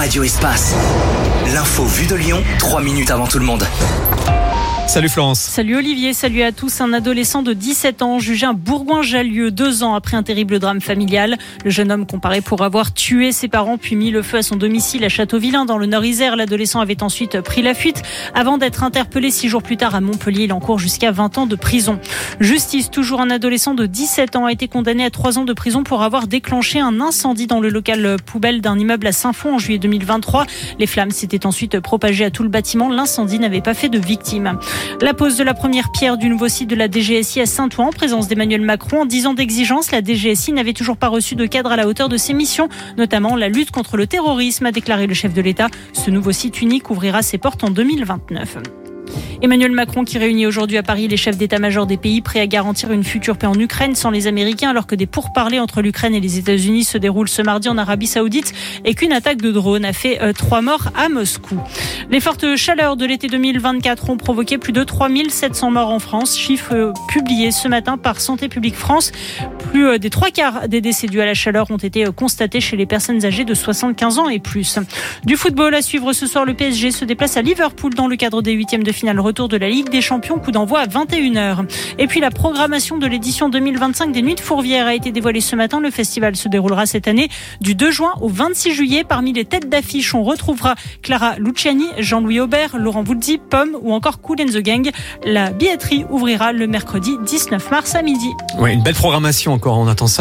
Radio Espace. L'info vue de Lyon, 3 minutes avant tout le monde. Salut Florence. Salut Olivier, salut à tous. Un adolescent de 17 ans jugé à Bourgoin-Jallieu 2 ans après un terrible drame familial. Le jeune homme comparé pour avoir tué ses parents puis mis le feu à son domicile à Châteauvillain dans le Nord-Isère. L'adolescent avait ensuite pris la fuite avant d'être interpellé 6 jours plus tard à Montpellier. Il encourt jusqu'à 20 ans de prison. Justice, toujours un adolescent de 17 ans a été condamné à 3 ans de prison pour avoir déclenché un incendie dans le local poubelle d'un immeuble à Saint-Fond en juillet 2023. Les flammes s'étaient ensuite propagées à tout le bâtiment. L'incendie n'avait pas fait de victimes. La pose de la première pierre du nouveau site de la DGSI à Saint-Ouen en présence d'Emmanuel Macron. En 10 ans d'exigence, la DGSI n'avait toujours pas reçu de cadre à la hauteur de ses missions, notamment la lutte contre le terrorisme, a déclaré le chef de l'État. Ce nouveau site unique ouvrira ses portes en 2029. Emmanuel Macron qui réunit aujourd'hui à Paris les chefs d'état-major des pays prêts à garantir une future paix en Ukraine sans les Américains, alors que des pourparlers entre l'Ukraine et les États-Unis se déroulent ce mardi en Arabie Saoudite et qu'une attaque de drone a fait 3 morts à Moscou. Les fortes chaleurs de l'été 2024 ont provoqué plus de 3700 morts en France, chiffre publié ce matin par Santé publique France. Plus des 3/4 des décès dus à la chaleur ont été constatés chez les personnes âgées de 75 ans et plus. Du football à suivre ce soir, le PSG se déplace à Liverpool dans le cadre des 8e de finale retour de la Ligue des Champions, coup d'envoi à 21h. Et puis la programmation de l'édition 2025 des Nuits de Fourvière a été dévoilée ce matin. Le festival se déroulera cette année du 2 juin au 26 juillet. Parmi les têtes d'affiche, on retrouvera Clara Luciani, Jean-Louis Aubert, Laurent Voulzy, Pomme ou encore Kool and the Gang. La billetterie ouvrira le mercredi 19 mars à midi. Ouais, une belle programmation encore, on attend ça.